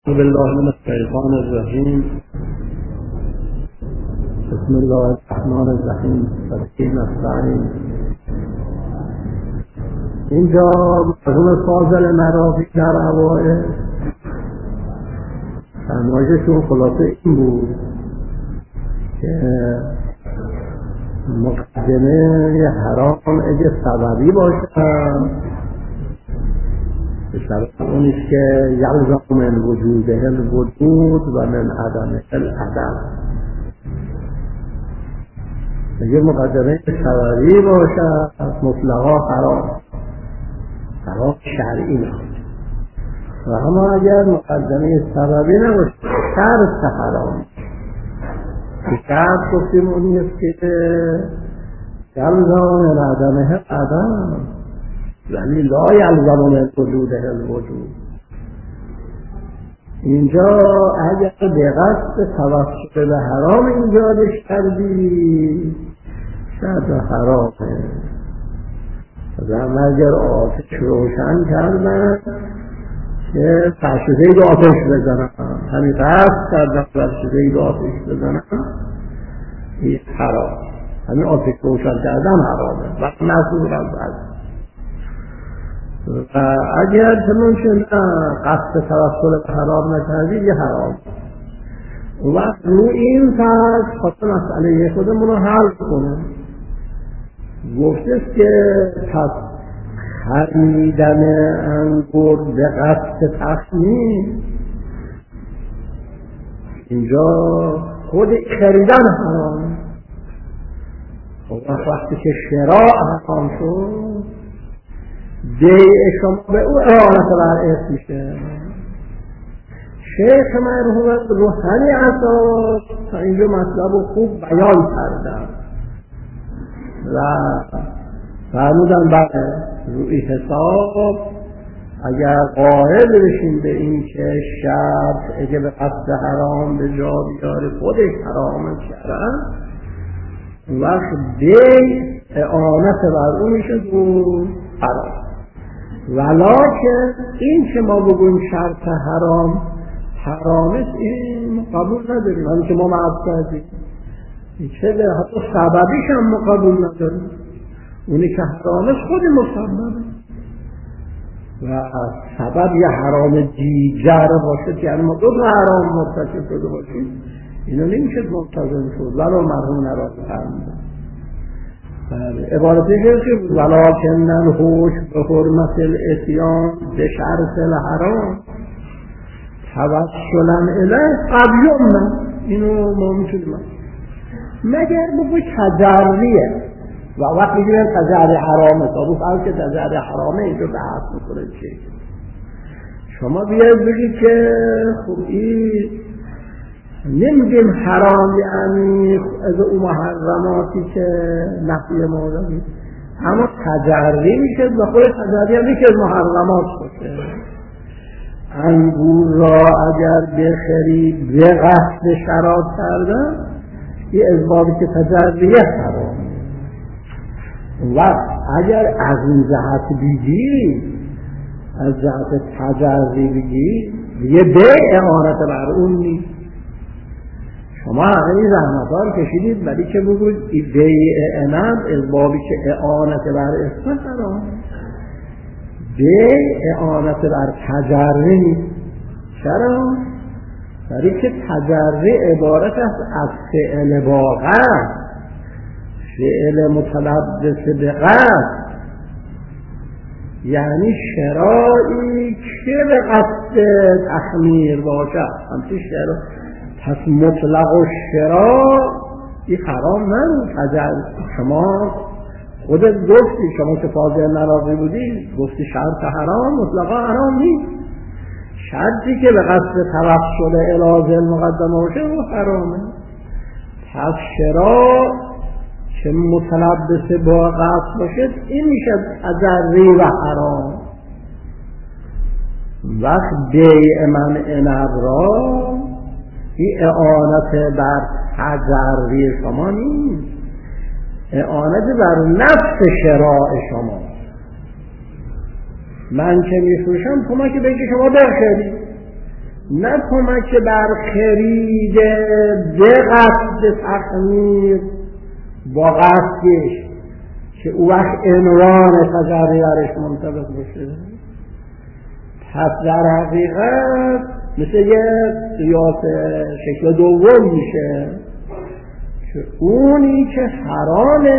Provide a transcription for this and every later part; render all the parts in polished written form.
أعوذ بالله من الشيطان الرجيم. بسم الله الرحمن الرحیم. سبحان نستعین. اینجا مرحوم فاضل مراغی در اوایل فرمایششون خلاصه این بود که مقدمه حرام اگه سببی باشد به سبب اونیست که یلزم من وجوده الوجود و من عدمه العدم. اگه مقدمه سببی باشد مطلقا حرام شرعی نباشد، و اما اگر مقدمه سببی نباشد شرط حرام. شرط گفتیم اونیست که یلزم من عدمه العدم، یعنی لا یلزم من وجوده الوجود. اینجا اگر به قصد توسل به حرام ایجادش کردی شرط حرامه. اگر آتش روشن کردن که فرشته آتش بزنن، همین قصد کردن فرشته آتش بزنن، این حرام. همین آتش روشن کردن حرامه وقت محصول از و اگر چنانچه قصد توسل به حرام نکردی یه حرام. و وقت رو این فرض خاطر مسئله خودمون رو حل کنه. گفتست که پس خریدن انگور به قصد تصمیم، اینجا خود خریدن حرام. وقتی که شراء حرام شد بیع شما به او اعانت بر اسم میشه. شیخ مرحوم رو همین اساس تا اینجا مطلب رو خوب بیان کردن و فرمودن بله روی حساب اگر قائل بشین به این که شرط اگه به قصد حرام به جا بیاره خودش حرام شرعن، وقت بیع اعانت بر او میشه دو حرام. ولکن این که ما بگویم شرط حرامست این قبول نداریم. همین که ما معرض کردیم چه حتی سببیش هم ما قبول نداریم. اونی که حرامست خود مسببه و سبب یه حرام دیگر باشه، یعنی ما دو حرام مرتکب شده باشیم اینو نمیشه ملتزم شد. ولو مرحوم نراضی فرمودن عبارتی که بود ولکن الحوش به حرمت الاتیان به شرط الحرام توسلا الیه قد یمنع. اینو ما میتونیم مگر بگوی تجریه و وقت میگیرن تجری حرامه تا بود که تجری حرامه اینجا بحث میکنه چه شما بیاید بگید که خب این نمیگیم حرام یعنی از اون محرماتی که نفی موردی، اما تجری میشه و خود تجری هم میشه محرمات باشه. انگور را اگر بخری به قصد شراب کردن این ازبابی که تجریه حرام. و اگر از این جهت بگی از جهت تجری بگی یه به اعانت بر اون نیست. شما همین زحمت‌ها کشیدید ولی که بگوید بیع انم از بابی که اعانت بر اسم حرام، بیع اعانت بر تجری نیست. چرا؟ ولی که تجری عبارت است از فعل با قصد، فعل متلبس به قصد، یعنی شرایی که به قصد تخمیر باشد. همچه شرا پس مطلق و شرا این حرام نبود. شما خودت گفتی، شما که فاضل نراضی بودی گفتی شرط حرام مطلقا حرام نیست. شرطی که به قصد توسل الی مقدمه باشه او حرامه. پس شرا که متلبس با قصد باشد این میشه تجری و حرام. وقت بیع من انب را این اعانت بر تجری شما نیست، اعانت بر نفس شراء شما. من که میفروشم کمک به اینکه شما بخرید، نه کمک بر خرید به قصد تخمیر با قصدش که او وقت عنوان تجربی برش منطبق بشه. پس در حقیقت مثل یه قیاس شکل دوم میشه که اونی که حرامه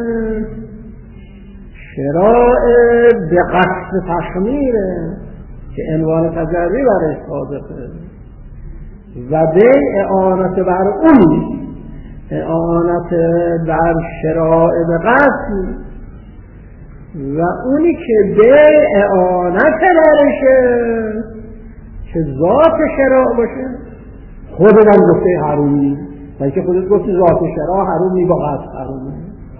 شراء به قصد تخمیره که عنوان تجربی برش صادقه و به اعانت بر اون اعانت بر شراء به قصد و اونی که به اعانت برشه که ذات شراء باشه خودت هم گفته حرومی بلکه خودت گفتی ذات شراء حرومی با قصد حرومی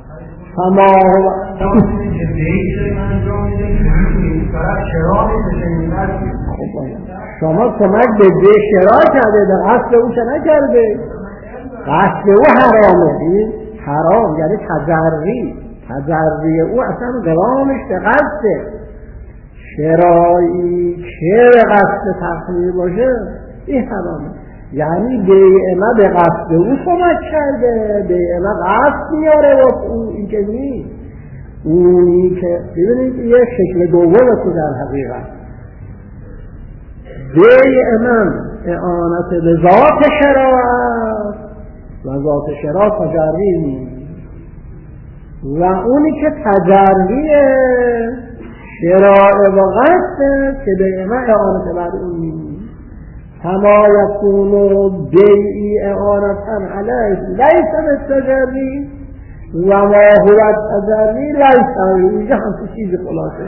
شما کمک به شراء کرده به قصد او چه نکرده قصد او حرامه حرام یعنی تجری او اصلا قوامش به قصده شرایی که به قصد تخمیر باشه این حرامه یعنی بیعمه به قصد او کمک کرده بیعمه قصد میاره و این که نیست اونی که ببینید یه شکل دومه تو در حقیقت بیعمه اعانت به ذات شراع و ذات شراع تجری نیست و اونی که تجری شراع و قصد که بیعمه اعانت بر اون نیست کما یکونو بیعی اعانتن علیه لیس بالتجری و ما هو التجری لیس اینجا همچه چیزی خلاصه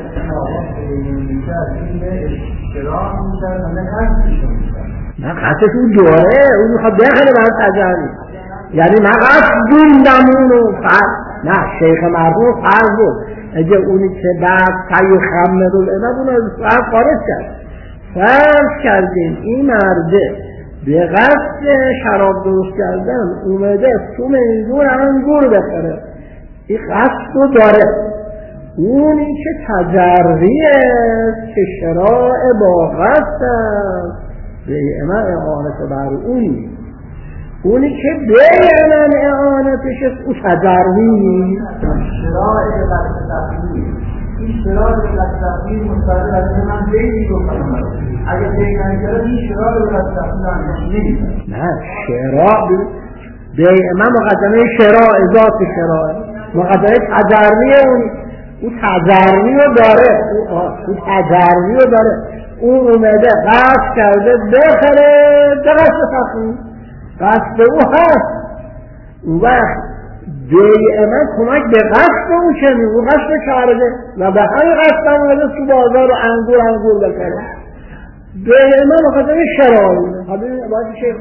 نه قصد اون دوره اون میخواد بخره بر تجری یعنی من قصد دوندم اونو نه شیخ مرحوم فرض بود اگه اونی که بعد سعی خمه رو لنم اونو فرض خارج کرد فرض کردیم این مرده به قصد شراب درست کردن اومده تو میدون انگور بخره این قصد رو داره اونی که تجریه که شراع با قصد است بیعمه اعانت بر اونی که بیعمه اعانتش است او تجری شراع به قصد تخمیر این شراع به قصد تخمیر مستقل از من بیعی رو کنم اگر بیعی نکرد این شراع به قصد تخمیر نه شراع بیعمه مقدمه شراع ذات شراع مقدمه تجری او تجری رو داره او تجری رو داره او اومده قصد کرده بخره به قصد تخمیر قصد او هست اون وقت بیعمه کمک به قصد اون چنین اون قصد کرده و به همین قصد هم اومده تو بازار رو انگور بکره بیعمه مقدمه شرایونه حالا باید شیخ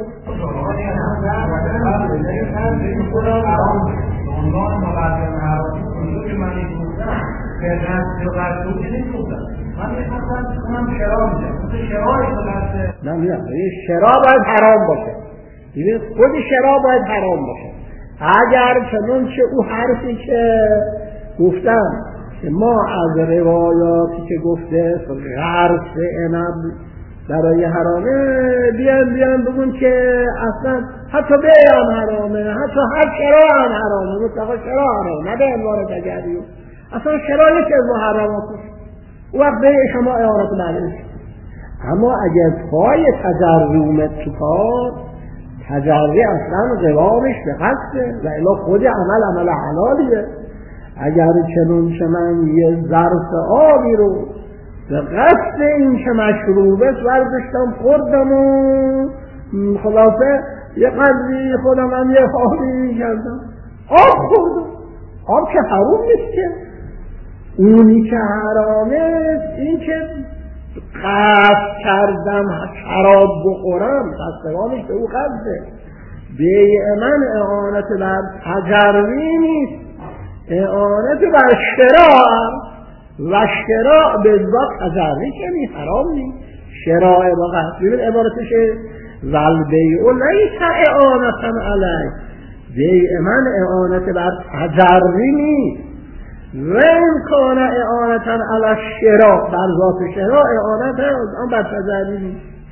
نه شراب باید حرام باشه خود شراب باید حرام باشه اگر چنانچه او حرفی که گفتم که ما از روایاتی که گفته غرس عنب برای حرامه بیان بگون که اصلا حتی بیان حرامه حتی هر شراع هم حرامه مطلقا شراع حرامه نه به عنوان تجریو اصلا شراع یکی از محرمات او وقت به شما اعانت برداشت اما اگر پای تجری اومد تو کار تجری اصلا قوامش به قصده و الا خود عمل حلالیه اگر چنانچه من یه ظرف آبی رو به قصد این که مشروبه برداشتم خوردم و خلاصه یه قدری خودم هم یه آبی کردم آب خوردم آب که حروم نیست که اونی که حرامه این که قصد کردم شراب بخورم قصدوانش به او قصده بیعمن اعانت بر تجری نیست اعانت بر شراع و شراع به ذات تجری که نیست حرام نیست شراع با قصد ببین عبارتشه والبیع لیس اعانتا علیه بیعمن اعانت بر تجری نیست و امکان اعانتا علی الشراع بر ذات شراع اعانت آن بر تجری نیست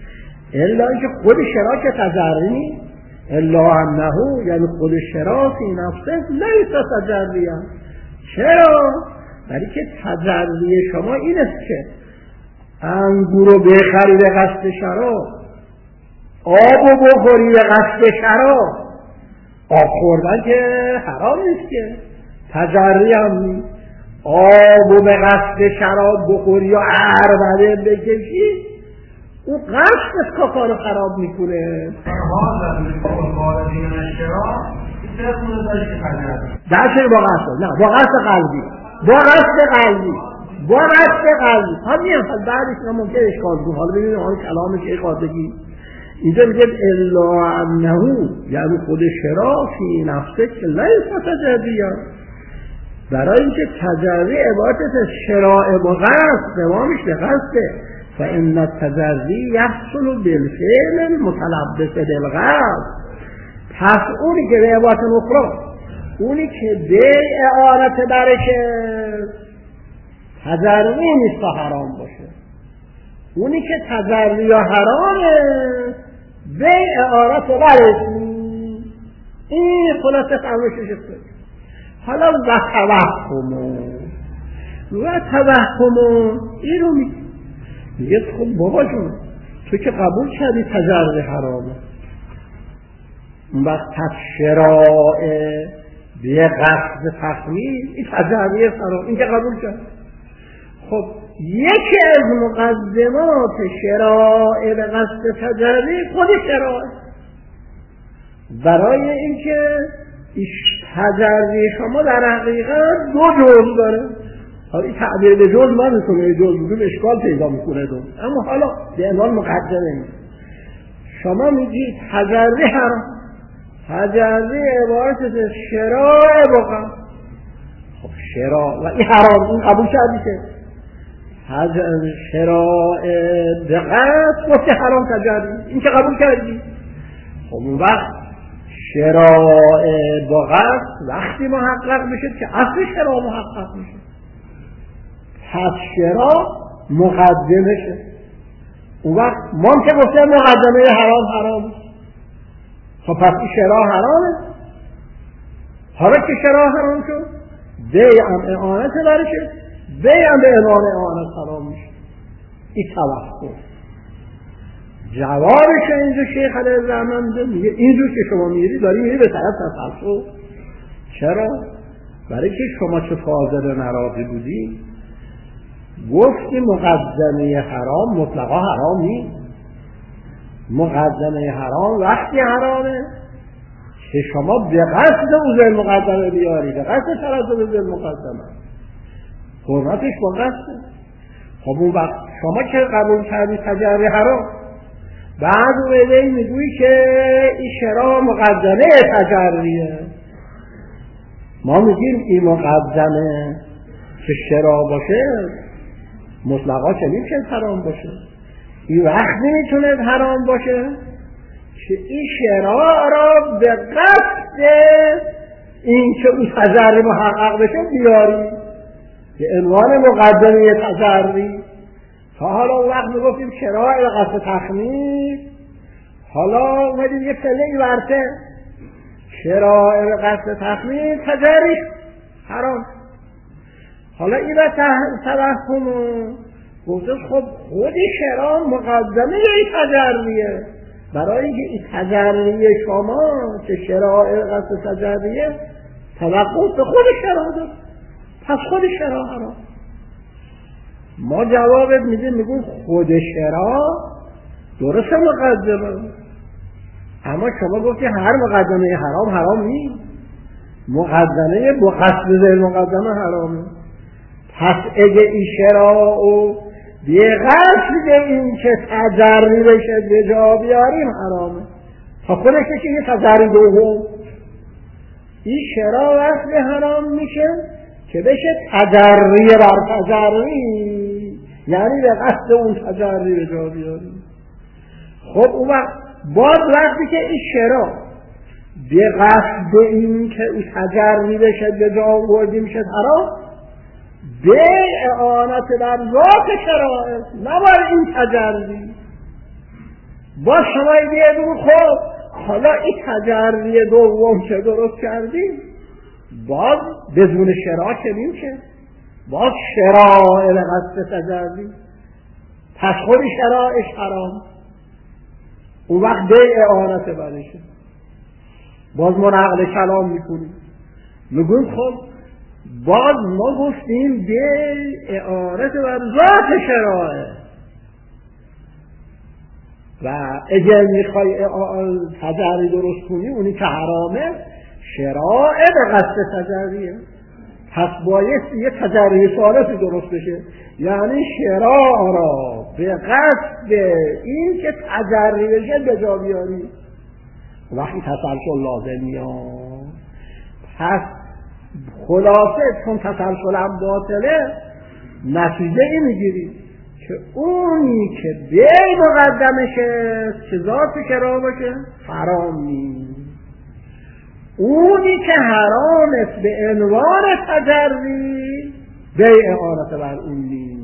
الا اینکه خود شرا که تجری نیست، الا انه یعنی خود شرا فی نفسه لیس تجریا. چرا؟ برای که تجری شما این است که انگور رو بخری به قصد شراب، آب رو بخوری به قصد شراب. آب خوردن که حرام نیست که، تجری هم نیست. آب رو به قصد شراب بخوری یا عربده بکشی، اون قصد که کارو خراب میکنه. درشه با قصد، نه با قصد قلبی، با قصد قلبی، با قصد قلبی. همین بعدش ممکن اشکال کنه. حالا ببینید آن کلام شیخ قاطبی اینجا میگه الا انه یعنی خود شرا فی نفسه که لیس تجریا، برای اینکه تجری عبارت از شراء با قصد، دوامش به قصده. فإن التجری یحصل بالفعل المتلبس بالقصد. پس اونی که به عبارت اخرى اونی که بیع اعانت برشه تجری نیست تا حرام باشه، اونی که تجری یا حرامه بیع اعانت برش نیست. این خلاصه فرمایشش است. حالا و توهمون این رو میگه خب بابا جون تو که قبول کردی تجری حرامه، اون وقت شرائع به قصد تخمیر این تجری حرام، این که قبول کرد. خب یکی از مقدمات شرائع به قصد تجری خود شرائع، برای اینکه تجری شما در حقیقت دو جزء داره. حالا این تعبیر به جزء ما میکنه، جزء بودون اشکال پیدا میکنه دو. اما حالا به عنوان مقدمه نیست. شما میگید تجری حرام، تجری عبارت از شراء بقا. خب شراء و این حرام، این قبول کردی که شراء بقا گفته حرام تجری، این که قبول کردی. خب اون وقت شراء با قصد وقتی محقق میشه که اصل شراء محقق میشه، پس شراء مقدمشه. اون وقت ما که گفتیم مقدمه حرام، خب پس این شراء حرامه. حالا که شراء حرام شد بیع هم اعانت برشه، بیع هم به عنوان اعانت حرام میشه. این توهم. جوابش اینجا شیخ علیه الرحمن میگه اینجور که شما میری به طرف تفلسف. چرا؟ برای که شما چه فاضل نراضی بودی گفتی مقدمه حرام مطلقا حرام نیست. مقدمه حرام وقتی حرامه که شما به قصد اوزه مقدمه بیاری، به قصد ترازو اوزه مقدمه حرمتش با قصده. خب اون وقت شما که قبول کردی تجری حرام، بعد اومده میگویی که این شراء مقدمه تجریه. ما میگیم این مقدمه که شراء باشه مطلقا که نمیشه حرام باشه. این وقت نمیتونه حرام باشه که این شراء را به قصد این که اون تجری محقق بشه بیاری به عنوان مقدمه تجری. تا حالا اون وقت میگفتیم شراء به قصد تخمیر، حالا اومدیم یه پله ورته شراء به قصد تخمیر تجری حرام. حالا این را توهم گفته خب خود شراء مقدمه این تجریه، برای اینکه این تجری شما که شراء به قصد تجریه توقف به خود شراء داره، پس خود شراء حرام. ما جوابت میگیم خود شراء درست مقدمه، اما شما گفتی هر مقدمه حرام نیست، مقدمه با قصد ذیل مقدمه حرامه. پس اگه این شراء و به قصد این که تجری بشه به جا بیاریم حرامه. تا خودش که یه تجری دوم این شراء وقتی حرام میشه که بشه تجری بر تجری، یعنی به قصد اون تجری به جا بیاریم. خب اون وقت باز وقتی که این شراء به قصد این که اون تجری بشه به جا آوردیم میشه حرام، به اعانت بر ذات شرائع نباید این تجری با شما بگو خب حالا این تجربه دوم که درست کردیم باز بدون شراع کنیم که باز شراع به قصد تجربه، پس خود شراعش حرام، اون وقت بیع اعانت برشه. باز ما نقل کلام میکنیم میگویم خب باز ما گفتیم بیع اعانت بر ذات شراعه و اگر میخوای تجری درست کنی اونی که حرامه شراع به قصد تجریه، پس باید یه تجری ثالثی درست بشه، یعنی شراع را به قصد این که تجری بشه به جا بیاری، وقتی تسلسل لازم میاد. پس خلاصه چون تسلسل هم باطله نتیجه این میگیری که اونی که به مقدمشه که ذات شراع باشه حرام نیست، اونی که حرام است به عنوان تجری بیع اعانت بر اون نیست.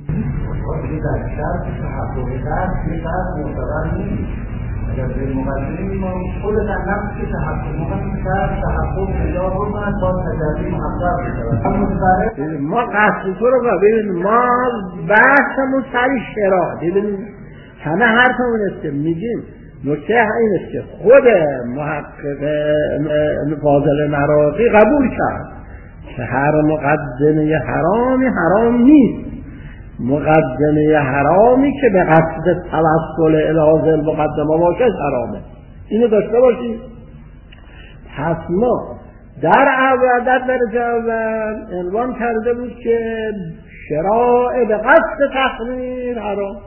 در شرط تحقق شرط یه شرط معتبر نیست. اگر به مقدمه ما خود در نفس که تحقق مقدم شرط تحقق پیدا بکنند با تجری محقق بشود. ما قصد تو رو ببین، ما بحثمون سری شراع، ببین همه حرفمون است که میگیم نکته این است که خود محقق فاضل مراغی قبول کرد که هر مقدمه حرامی حرام نیست، مقدمه حرامی که به قصد توسل الی المقدمه باشه حرامه. اینو داشته باشید. پس ما در درجه اول عنوان کرده بود که شراع به قصد تحریر حرام.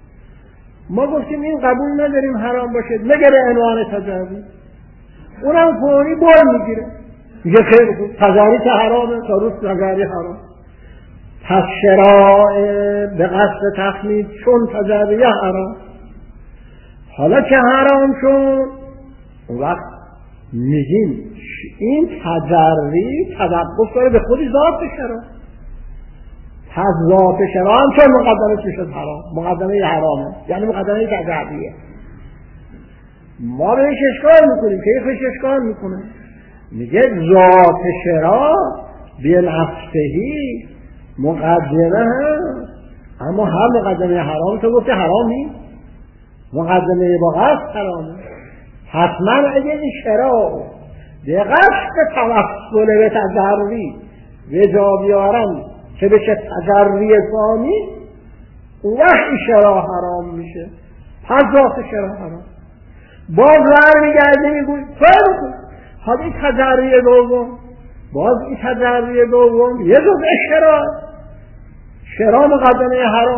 ما گفتیم این قبول نداریم حرام باشه مگر به عنوان تجاری، اونم فوری بار میگیره میگه خیلی خوب تجاری که حرامه تا روز تجاری حرام. پس شراع به قصد تخمید چون تجاری حرام، حالا که حرام شد اون وقت میگیم این تجری توقف داره به خودی ذات شراع، پس ذات شراع هم چون مقدمه میشد حرام، مقدمه حرامه یعنی مقدمه تجریه. ما بهش اشکال میکنیم، کیفش اشکال میکنه، میگه ذات شراع به نفسهی مقدمه هست، اما هر مقدمه حرام تو گفته حرام نیست، مقدمه با قصد حرامه. پس من اگه این شراع به قصد توسل به تجری به جا بیارم که بشه تجری ثانی، اون وقت شراع حرام میشه، پس ذات شراع حرام. باز برمیگرده میگوی حالا این تجری دوم، باز این تجری دوم یه جزء شراع مقدمه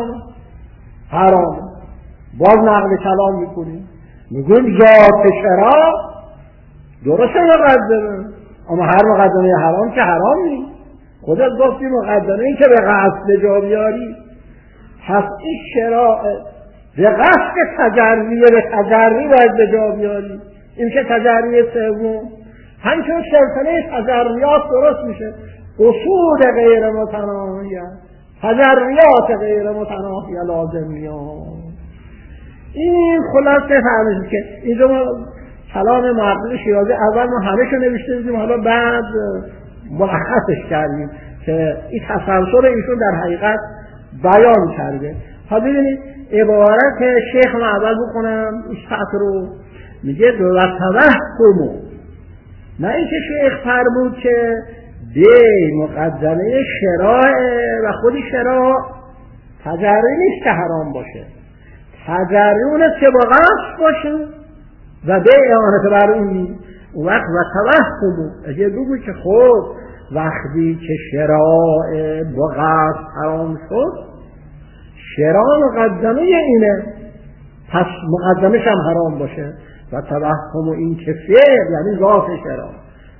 حرام، باز نقل کلام میکنیم میگویم ذات شراع درسته مقدمه، اما هر مقدمه حرام که حرام نیست. خودت گفتی مقدمه این که به قصد جا بیاری، پس این شراع به قصد تجری به تجری باید به جا بیاری، این که تجری سوم همچون سلسله تجریات درست میشه، اصول غیر متناهیه، تجریات غیر متناهیه لازم میاد. این خلاصه فهمید که اینجا ما کلام محقق شیرازی اول ما همه شو نوشته بودیم، حالا بعد ملخصش کردیم که این تسلسل ایشون در حقیقت بیان کرده. حالا ببینید عبارت شیخ ما اول بکنم این سطر رو، میگه و توهمو، نه اینکه شیخ فرمود که به مقدمه شراع و خودی شراع تجری نیست که حرام باشه، تجری اونست که با قصد باشه و به اعانت بر اون وقت و توهمو. اگه بگو که خب وقتی که شراع با قصد حرام شد شراع مقدمه اینه، پس مقدمش هم حرام باشه و توهم این که فعل یعنی ذات شراع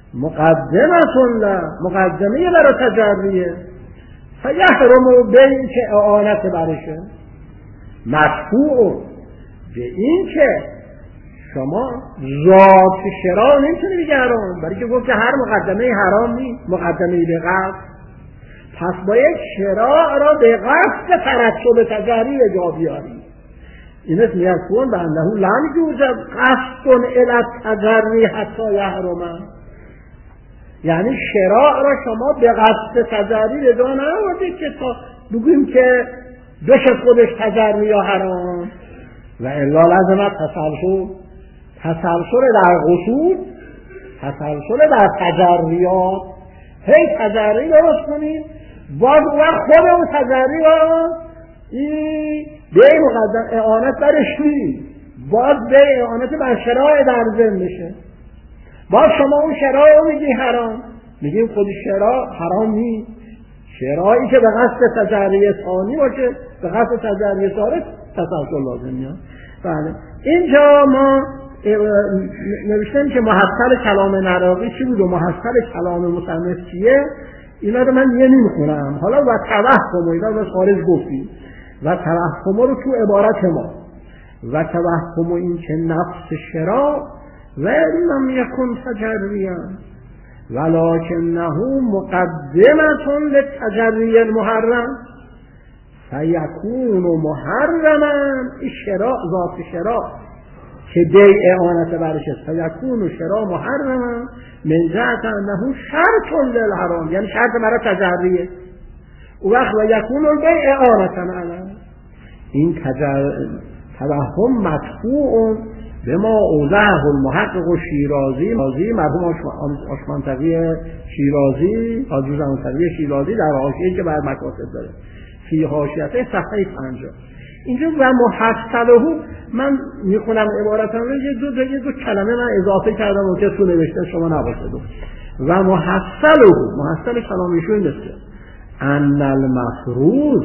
مقدمه برای تجریه، فیحرم به این که اعانت برشه، مدفوع به این که شما ذات شراع نمیتونی بگی حرام، برای که گفت که هر مقدمه حرام نیست، مقدمه به قصد، پس باید شراع را به قصد ترتب تجری جا بیاری. این اسم یکون به انه لم یوجد قصد الی التجری حتی یحرم. یعنی شراع را شما به قصد تجری به جا نیاوردید که تا بگوییم که بشه خودش تجری یا حرام. و الا لازم تسلسل در قصود، تسلسل در تجریات. هی تجری درست کنیم، باز خود اون تجری را به مقدم اعانت برش نیست، باز به اعانت بر شراع در ذهن بشه. باز شما اون شراع رو میگی حرام، میگیم خود شراع حرام نیست. شراعی که به قصد تجری ثانی باشه، به قصد تجری ثالث تسلسل لازم میاد. بله اینجا ما نوشتم که محصل کلام نراقی چی بود و محصل کلام مصنف چیه، اینا رو من نمیخونم. حالا و توهم اینا رو خارج گفتیم و توهم رو تو عبارت ما و توهم این که نفس شراع و لم یکن تجریا ولکنه مقدمة للتجری المحرم فیکون محرما. این شراع ذات شراع که دی اعانت برش است، فیکون شراع محرما من جهت انه شرط للحرام، یعنی شرط برای تجریه. او وقت و یکون البیع اعانتا علیه. این توهم مدفوع به ما اوضحه المحقق شیرازی مرحوم آشمانتقی شیرازی، حاجی زمانتقی شیرازی در حاشیه‌ای که بر مکاتب داره فی حاشیته صفحه 50. اینجا و محصله من میخونم عبارتم رو یه دو کلمه من اضافه کردم و که تو نوشته شما نباشد. و محصل کلامیشون این است که ان المفروض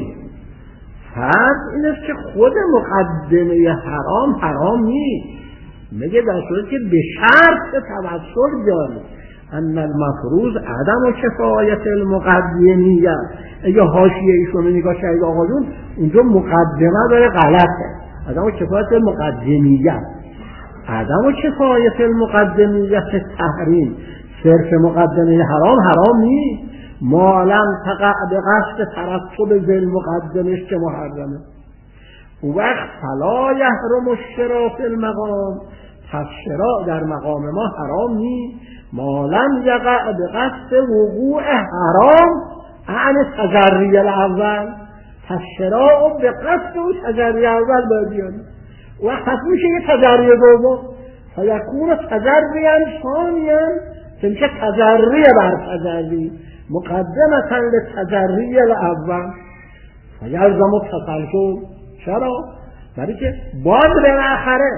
فرض این است که خود مقدمه حرام نیست، میگه در صورتی که به شرط توسل جاری. ان المفروض عدم کفایت المقدمیه. اگه حاشیه ایشون نگاه کرد آقا جون اونجا مقدمه داره غلطه. عدم کفایت المقدمیه، عدم کفایت المقدمیه تحریم، صرف مقدمه حرام نیست، ما لم تقع به قصد ترتب ذل مقدمش که محرمه. او وقت فلا یحرم الشراع فی المقام، پس شراع در مقام ما حرام نیست ما لم یقع به قصد وقوع حرام عن تجری الاول. پس شراع به قصد و تجری اول باید بیاری. وقت پس میشه یه تجری دوم فیکون تجری ثانیا که میشه تجری بر تجری مقدمة للتجری الاول فیلزم التسلسل. چرا؟ برای که باز بالاخره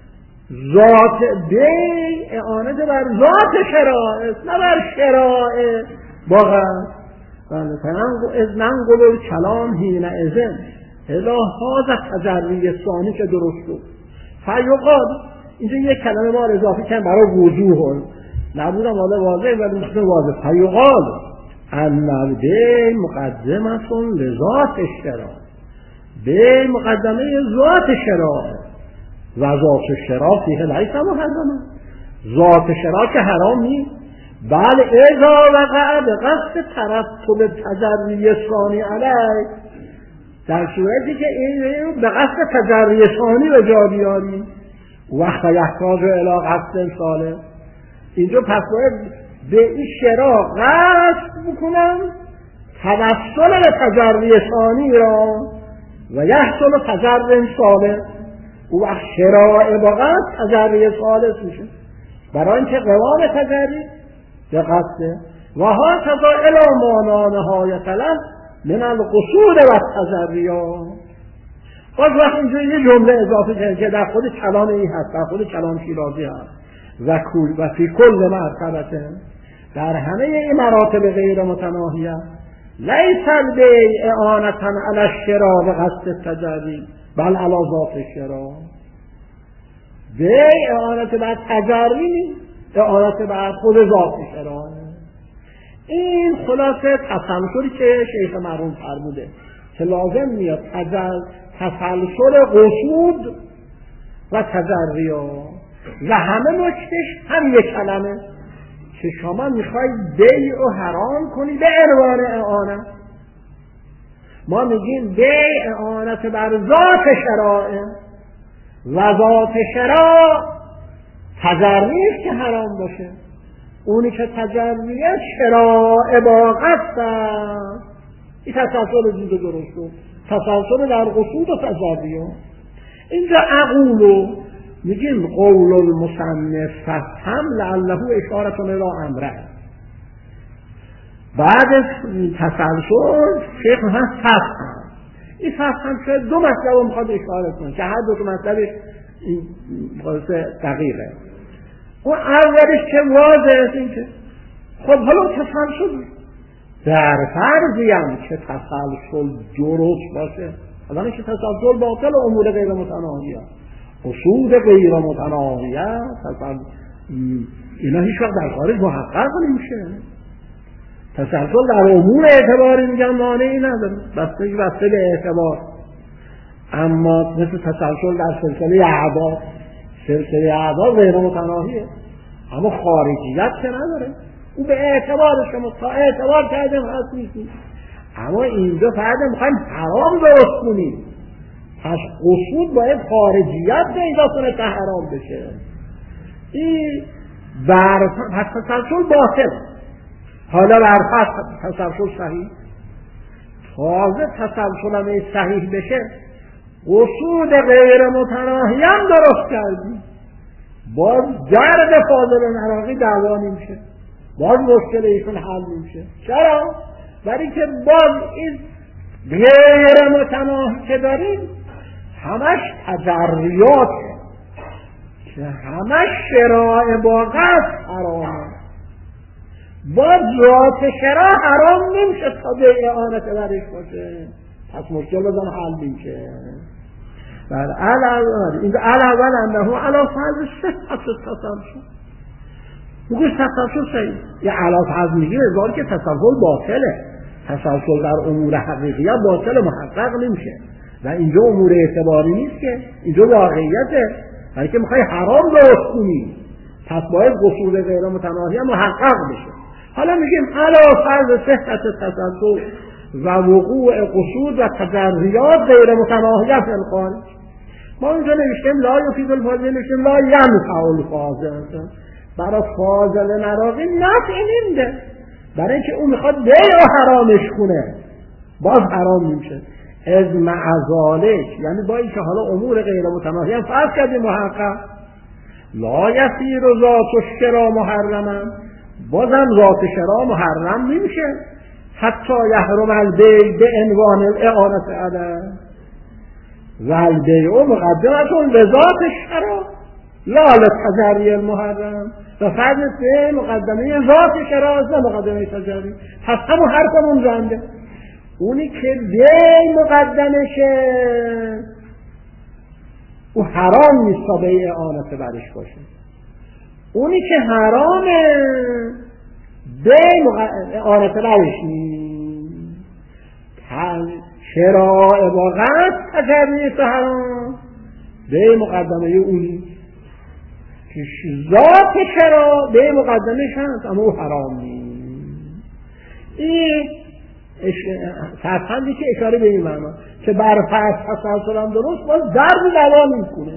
ذات دی اعانت بر ذات شراع است نه بر شراع واقعا. از ننقل کلام هینه ازن الهاز تجری ثانی که درست بود. فیقال اینجا یک کلمه ما اضافه کردن برای وضوح نبودم واضح ولی میشه واضح. فیقال ان البیع مقدمه لذات الشراع، به مقدمه ذات شراع و ذات شراع فیه لیس محرمه. ذات شراع که حرام نیست، بله اذا وقع به قصد ترتب تجری ثانی علیه، در صورتی که این به قصد تجری ثانی به جا بیاریم وقت یحتاج الی قصد صالح. اینجا پس باید به این شراع قصد بکنم توسل به تجری ثانی را و یحصل تجری صالح. او وقت شراع با قصد تجری صالح میشه برای اینکه قوام تجری به قصده و ها کذا الی مانا نهایت له من القصود و التجریات. باز وقت اینجا یه جمله اضافه کرد که در خود کلام این هست، در خود کلام شیرازی هست و فی کل مرتبه، در همه این مراتب غیر متناهیه لیس البیع اعانتا علی الشراع به قصد التجری بل علی ذات الشراع. بیع اعانت بر تجری نیست، اعانت بر خود ذات شراع. این خلاصه تسلسلی که شیخ مرحوم فرموده که لازم میاد تسلسل قصود و تجریات و همه نکتش هم یک کلمه که شما میخواید بیع و حرام کنید به عنوان اعانت. ما میگیم بیع اعانت بر ذات شرائع و ذات شرا تجریست که حرام باشه. اونی که تجریه شراع با قصد است. این تسلسل دیده درست شد، تسلسل در قصود و تجریه. اینجا اقولو میگیم قول المصنف فهم لعله اشارتون الى امره. بعد از تسلسل شیخ هم فهم. این فهم شاید دو مطلب رو میخواد اشاره کنه که هر دو مطلب دقیقه. اون اولش که واضح است این که خب حالا تسلسل در فرضی هم که تسلسل درست باشه، اولا که تسلسل باطل امور غیر متناهیه، اصول غیر متناهیه، اینا هیچ وقت در خارج محقق نمیشه. تسلسل در امور اعتباری میگن مانعی نداره، بسته به اعتبار. اما مثل تسلسل در سلسله اعضا غیر متناهیه، اما خارجیت که نداره. او به اعتبار شما تا اعتبار کردیم هست نیستیم. اما اینجا فرد میخوایم حرام درست کنیم، پس قصود باید خارجیت پیدا کنه تا حرام بشه. این پس تسلسل باطل. حالا برفت تسلسل صحیح، تازه تسلسل هم صحیح بشه قصود غیر متناهی هم درست کردیم، باز درد فاضل عراقی دعوا نمیشه، باز مشکل ایشون حل نمیشه. چرا؟ برای که باز این غیر متناهی که داریم همش تجریاته که همش شراع با قصد حرامه. باز ذات شراع حرام نمیشه تا به اعانت برش باشه، پس مشکل بزن حل نمیشه. این اول انه علا فرض صحت التسلسل، بگوش تسلسل صحیح. یه علا فرض میگیم ازار که تسلسل باطله، تسلسل در امور حقیقیه باطل محقق نمیشه و اینجا امور اعتباری نیست که، اینجا واقعیته. ولی که میخوای حرام درست کنی پس باید قصور غیر متناهی محقق بشه. حالا میگیم علا فرض صحت التسلسل و وقوع قصود و تجریات غیر متناهیه فی الخارج. ما اونجا نوشتیم لا یفید الفاضل، نوشتیم لا ینفع الفاضل. برای فاضل عراقی نفعی نمیده، برای اینکه اون میخواد بیع حرامش کنه، باز حرام نمیشه. از معذالک، یعنی با اینکه حالا امور غیر متناهی هم فرض کردیم محقق، لا یصیر ذات الشرا محرما، بازم ذات شرا محرم نمیشه حتی یحرم البیع به عنوان الاعانت علیه و البیع مقدمتون به ذات شرا لا للتجری المحرم، و فرض به مقدمه ذات شرا است نه مقدمه تجری. پس همون حرفمون زنده، اونی که بیع مقدمشه او حرام نیست تا بیع اعانت برش باشه. اونی که حرامه بیع اعانت برش نیست. شراع با قصد تجریه تو حرام، بیع مقدمه اونی که ذات شراع بیع مقدمش هست اما او حرام نیست. این فرسندی که اشاره به این معنا که بر فرض تسلسل هم درست باز درد دوا میکنه.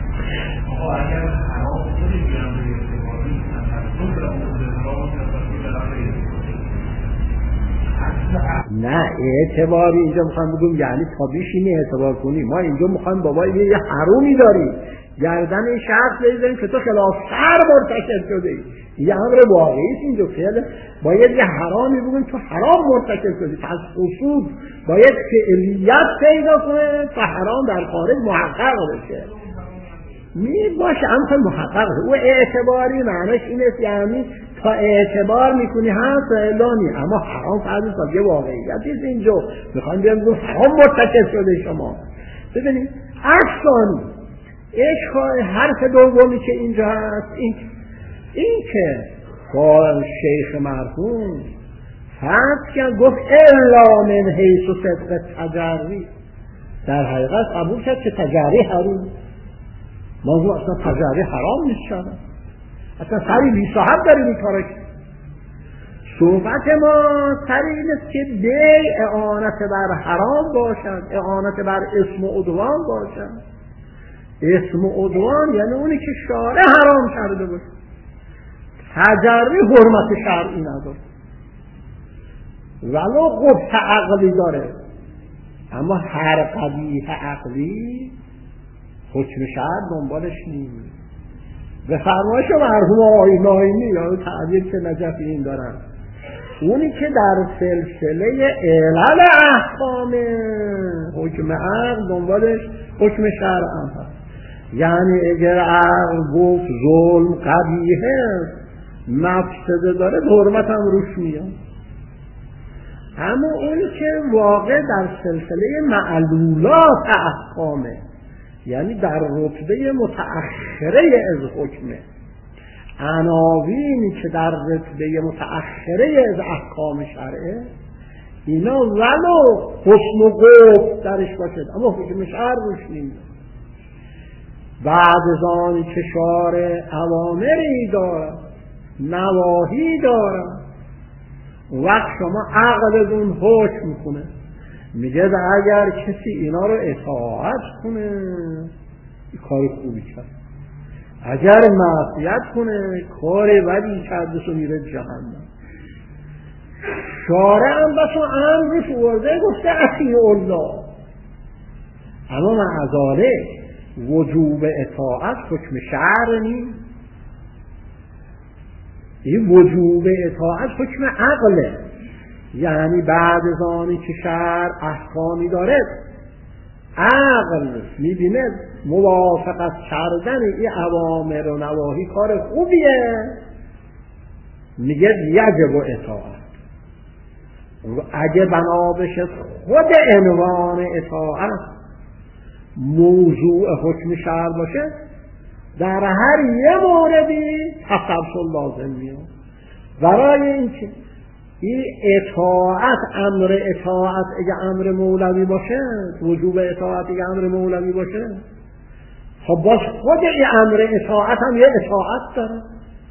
نه اعتباری اینجا میخوام بگم یعنی تا بیشینی اعتبار کنی. ما اینجا میخوام بابا یه حرومی داریم گردن این شخص بزنیم که تو خلاف شرع مرتکب شده ای، یه امر واقعی است. اینجا فعلا باید یه حرامی بگیم تو حرام مرتکب شدی، پس اصول باید فعلیت پیدا کنه تا حرام در خارج محقق بشه. می باشه اما محقق بشه. او اعتباری معنیش اینه یعنی تا اعتبار میکنی هست اعلانی، اما حرام فرض تا یه واقعیتی است. اینجا میخوایم بگیم حرام مرتکب شده شما. ببینید اصلا عشق حرف دومی که اینجا هست این که با شیخ مرحوم فرض کرد گفت الا من حیث صدق تجری، در حقیقت قبول کرد که تجری حرام، موضوع اصلا تجری حرام نیست شده، اصلا سری بی صاحب داریم این کارش. صحبت ما سری این است که بیع اعانت بر حرام باشد، اعانت بر اسم و عدوان باشد، اسم عدوان یعنی اونی که شارع حرام کرده باشه. تجری حرمت شرعی نداره ولو قبح عقلی داره، اما هر قبیح عقلی حکم شرع دنبالش نیست. به فرمایش مرحوم آقای ناینی یا تعبیر که نجفی این دارن، اونی که در سلسله علل احکام حکم عقل دنبالش حکم شرع هم هست. یعنی اگر عقل گفت ظلم قبیحه مفسده داره حرمت هم روش میاد. اما اونی که واقع در سلسله معلولات احکامه، یعنی در رتبه متأخره از حکمه، عناوینی که در رتبه متأخره از احکام شرعه، اینا ولو حسن و قبح درش باشد اما حکم شرع روش نیست. بعد از آنی که شارع اوامری دارد نواهی دارد، وقت شما عقلتون حکم میکنه، میگه اگر کسی اینا رو اطاعت کنه کار خوبی کرد، اگر معصیت کنه کار بدی کرده و میره جهنم. شارع هم بس امرش ورده گفته اطیع الله، اما معذاره وجوب اطاعت حکم شرع نیست. این وجوب اطاعت حکم عقله، یعنی بعد از آنی که شرع احکامی داره عقل میبینه موافقت کردن این اوامر و نواهی کار خوبیه، میگه یجب اطاعت. اگه بنا بشه خود عنوان اطاعت موضوع حکم شرع باشه، در هر یه موردی تسلسل لازم میاد. برای اینکه این اطاعت امر اطاعت اگه امر مولوی باشه، وجوب اطاعت اگه امر مولوی باشه، خب باز خود این امر اطاعت هم یه اطاعت داره،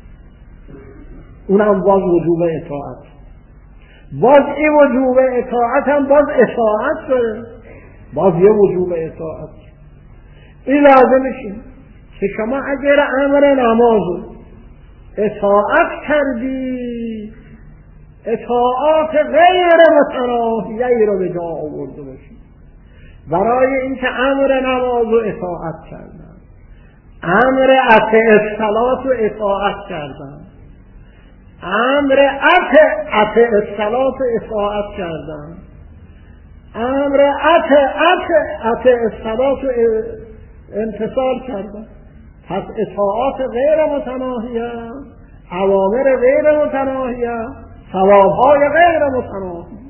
اونم باز وجوب اطاعت. باز این وجوب اطاعت هم باز اطاعت داره، باز یه وجوب اطاعت. این لازمشه که شما اگر امر نمازو اطاعت کردی، اطاعات غیر متناهیه رو به جا آورده باشی. برای اینکه امر نمازو اطاعت کردن، امر اطع الصلاة رو اطاعت کردن، امر اطع الصلاة رو اطاعت کردن، امر اطع الصلاة رو امتثال کردن. پس اطاعات غیر متناهیه، اوامر غیر متناهیه، ثوابهای غیر متناهیه.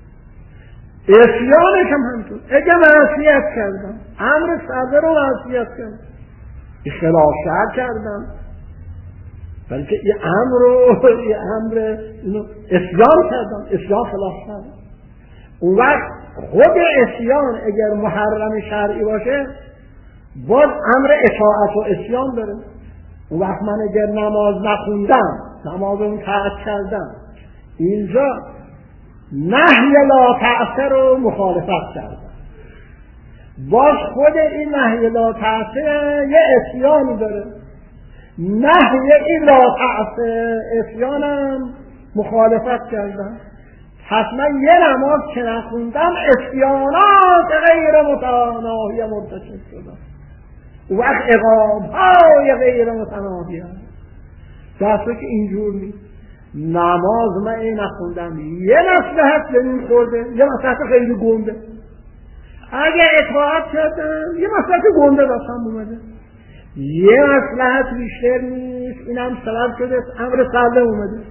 عصیانش هم همینطور. اگه معصیت کردم، امر صدر رو معصیت کردم، خلاف شرع کردم، بلکه این امر عصیان کردم، عصیان خلاف کردم. اون وقت خود عصیان اگر محرم شرعی باشه باز امر اطاعت و عصیان داره. اون وقت من اگر نماز نخوندم، نماز اون ترک کردم، اینجا نهی لا تعصه رو مخالفت کردم، باز خود این نهی لا تعصه یه عصیانی داره. نهی این لا تعصه عصیانم مخالفت کردم. پس من یه نماز که نخوندم عصیانات غیر متناهیه مرتکب شدم. وقت عقاب‌های غیر متناهیه. درسته که اینجور نیست. نماز من این نخوندم، یه مصلحت ببین خورده، یه مصلحت خیلی گنده. اگه اطاعت کردم یه مصلحت گنده دستم اومده، یه مصلحت بیشتر نیست، اینم سبب شده امر صدر اومده.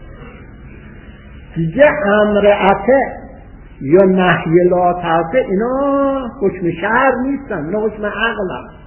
دیگه امر اطع یا نهی لا تعصه اینا حکم شرع نیستن، اینا حکم عقل هست.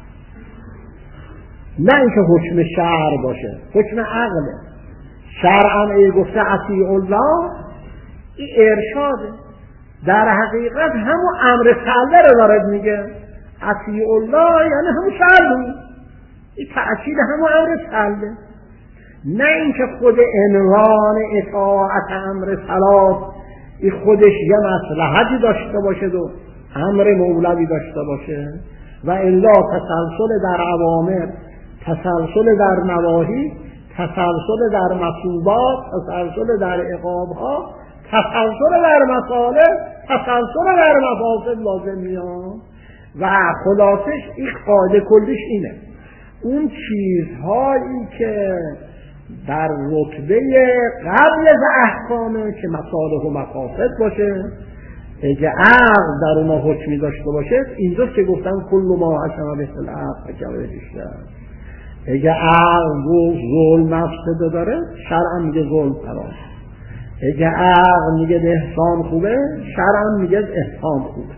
نه اینکه حکم شرع باشه، حکم عقله. شرعا ای گفته اطیع الله، این ارشاده. در حقیقت همون امر صدر رو دارد میگه. اطیع الله یعنی همون شرع، این تأکید همون امر صدر. نه اینکه خود عنوان اطاعت امر صلات این خودش یه مصلحتی داشته باشه و امر مولوی داشته باشه، و الا تسلسل در اوامر، تسلسل در نواهی، تسلسل در مطلوبات، تسلسل در عقابها، تسلسل در مصالح، تسلسل در مفاسد لازم میاد. و خلاصش این قاعده کلیش اینه: اون چیزهایی که در رتبه قبل از احکامه که مصالح و مفاسد باشه، اگه عقل در اونها حکمی داشته باشه، اینجاست که گفتن کل ما حکم به العقل حکم به بیشتر. اگه عقل گفت ظلم مفسده داره، شرعا میگه ظلم حرام. اگه عقل میگه احسان خوبه، شرعا میگه احسان خوبه.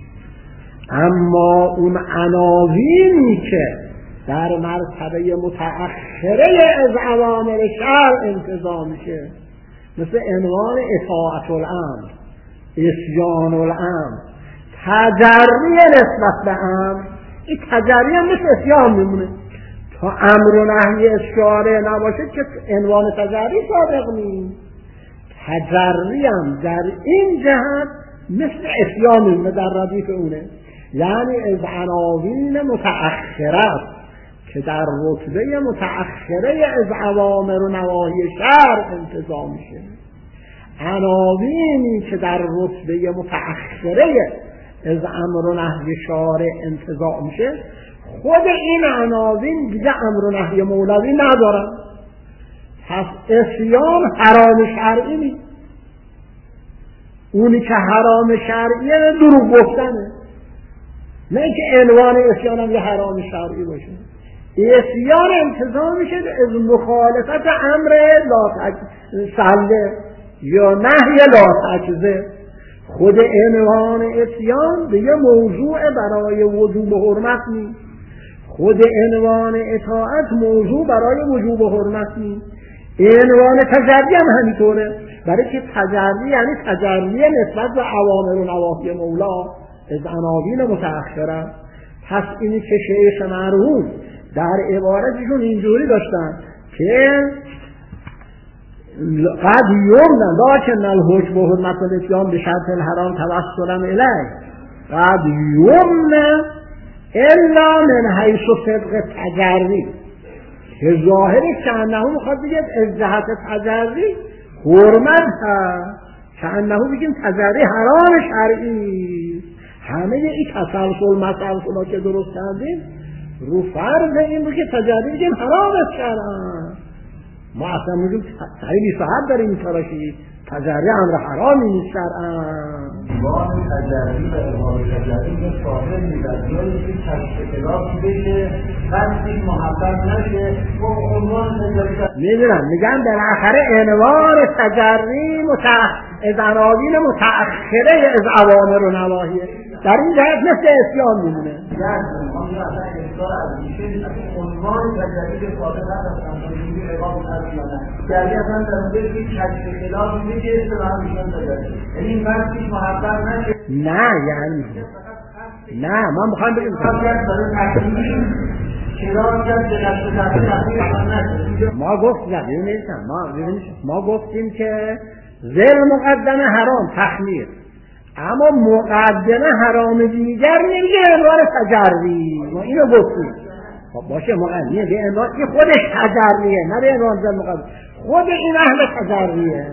اما اون عناوینی که در مرتبه متأخره از اوامر شرع انتظام میشه، مثل عنوان اطاعت الامر، اسیان الامر، تجری نسبت به امر، این تجری هم مثل اسیان میمونه. تا امر و نهی اشاره نباشه که عنوان تجری صادق نیست. تجری هم در این جهت مثل اسیان میمونه، در ردیف اونه. یعنی از عناوین متأخره که در رتبه متأخره از اوامر و نواهی شرع انتظام میشه، عناوینی که در رتبه متأخره از امر و نهی شارع انتظام میشه، خود این عناوین دیگه امر و نهی مولوی ندارن. پس اسیان حرام شرعی نیست. اونی که حرام شرعیه دروغ گفتنه، نه اینکه عنوان اسیان هم یه حرام شرعی باشه. اسیان انتظام میشه از مخالفت امر لا تجزه یا نهی لا تجزه. خود عنوان اسیان به یه موضوع برای وجوب و حرمت نیست. خود عنوان اطاعت موضوع برای وجوب و حرمت نیست. عنوان تجری هم همینطوره، برای که تجری یعنی تجری نسبت به اوامر و نواهی مولا از عناوین متأخره. پس اینی که شیخ مرحوم در عبارتشون اینجوری داشتن که قد یمنن لکن الحکم و حرمت الاسلام به شرط الحرام توسلا الیه قد یمنن الا من حیث صدق تجری، که ظاهرش که انهو میخواد بگید از جهت تجری حرمت هست، که انهو بگیم تجری حرام شرعی. همه این تسلسل مسلسل که درست کردیم رو فرض این بود که تجری بگیم حرام شرعا. ما اصلا میگیم صحیح صحت داریم میتراشید تجری امر حرامی نیست شرعا. عنوان تجری و عنوان تجری به صاحب میدن جایی که تشکیلات بشه وقتی محبت نشه و عنوان تجری میدونم میگم بالاخره عنوان تجری از عناوین متأخره از اوامر و نواهیه، در این جهت مثل اسیان میمونه. عنوان تجری به صاحب نداشتن اینجوری اقام نشدن جری اصلا در اونجا یک تشکیلات میشه استفاده میشن تجری، یعنی وقتی محبت نشه. نه یعنی نه من میخوام بگم ما گفتیم که زیر مقدمه حرام تخمیر، اما مقدمه حرام دیگر نمیگه عنوان تجری. ما اینو گفتیم. خب باشه مقدمه به عنوان این خودش تجریه، نه به عنوان زیر مقدمه. خود این اهل تجریه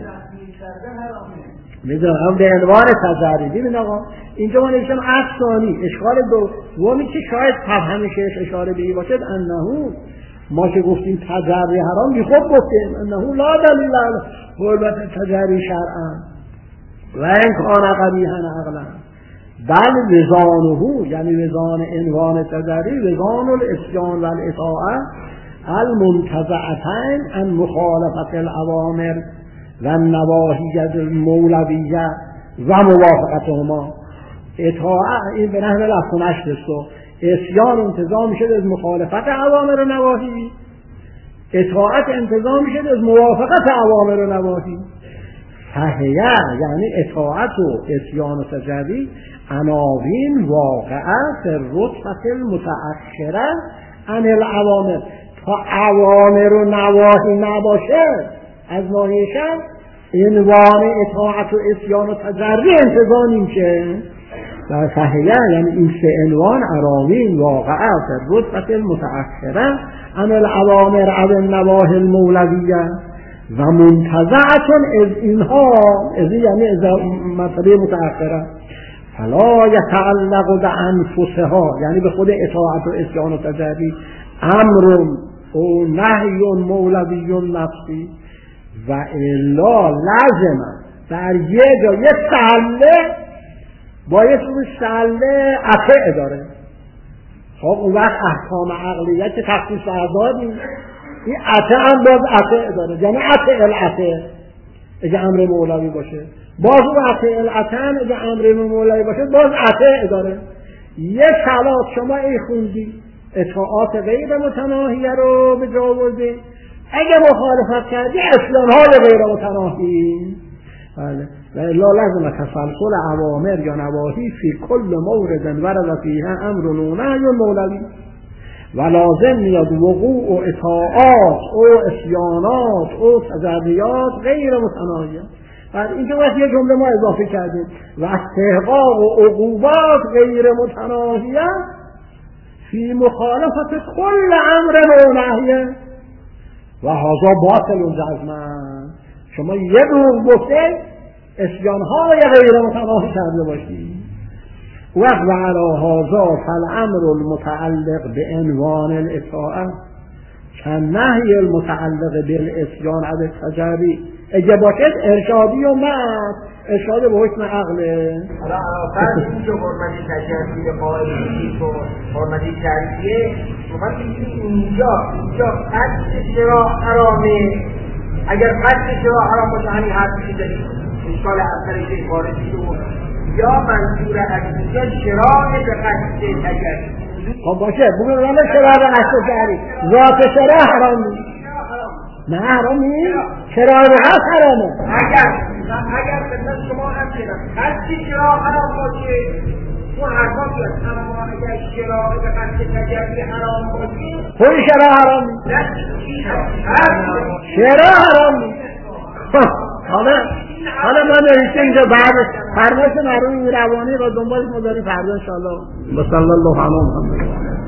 میدونم به عنوان تجری. ببین آقا اینجا ما نوشتم افسانی اشکال دومی که شاید تفهمش اشاره به این باشد انهو ما که گفتیم تجری حرام بی خود گفتیم انهو لا دلیل علی حرمت تجری شرعا و این کان قبیحا عقلا، بل وزانه یعنی وزان عنوان تجری وزان الاسیان و الاطاعه المنتزعتین عن مخالفت الاوامر و النواهی المولویه و موافقتهما. اطاعت این به نحو لفظ نشت و اسیان انتظام شد از مخالفت اوامر و نواهی، اطاعت انتظام شد از موافقت اوامر و نواهی. فهیه یعنی اطاعت و اسیان و تجری عناوین واقعه در رتبه المتأخره عن الاوامر. تا اوامر و نواهی نباشه از ناحیه شرع عنوان اطاعت و اسیان و تجری انتظام میشه. در صحیح یعنی این سه عنوان عناوین واقعه در رتبه المتأخره عن الأوامر عن النواهی المولویه و منتزعتون از اینها، از یعنی از مرتبه متأخره، فلا یتعلق بانفسها یعنی به خود اطاعت و اسیان و تجری، امر او نهی مولوی نفسی و الا لازم در یه جا یه سله باید اون سله عطع داره. خب اون وقت احکام عقلیت تخصیص اعدادی این عطع هم باز عطع داره، یعنی عطع العطع اگه امر مولوی باشه، باز اون عطع العطع اگه امر مولوی باشه باز عطع داره. یه صلات شما ای خوندی اطاعات غیر متناهیه رو به جا آوردی، اگه مخالفت کردی اسیان‌های غیر متناهی. بله و الا لازم تسلسل اوامر یا نواهی فی کل مورد ورد فیها امر و نهی مولوی و لازم میاد وقوع و اطاعات و اسیانات و تجریات غیر متناهیه. بعد اینجا وقتی یه جمله ما اضافه کردیم و استحقاق و عقوبات غیر متناهیه فی مخالفت کل امر و نهیه و هذا باطل جزما. شما یه دور گفته اسیان‌های غیر متناهی کرده باشید. و علی هذا فالامر المتعلق بعنوان الاطاعه كالنهی المتعلق بالاسیان علی التجری اگه باشد ارشادی و مد ارشاد به حکم عقله. حالا فرض اینجا حرمتی تجری قائل نیست و حرمتی تجریه شما میگید اینجا قصد شراع حرامه. اگر قصد شراع حرام باشه همین حرفی که دارید اشکال اثری که وارد شد یا منظور از اینجا شراع به قصد تجری. خب باشه بگو راه شراع به قصد تجری ذات شراع حرام نیست. نه حرام نیست، شراع به قصد حرامه. اگر مثلا شما هم کنم قصد شراع حرام باشه اون حرفا بیاد، اما اگر شراع به قصد تجری حرام باشه خود شراع حرام نیست، شراع حرام نیست. حالا ما نوشته اینجا بعد فرمایش مرحوم روانی و دنبالش ما داریم فردا انشاءالله. و صلی الله علی محمد.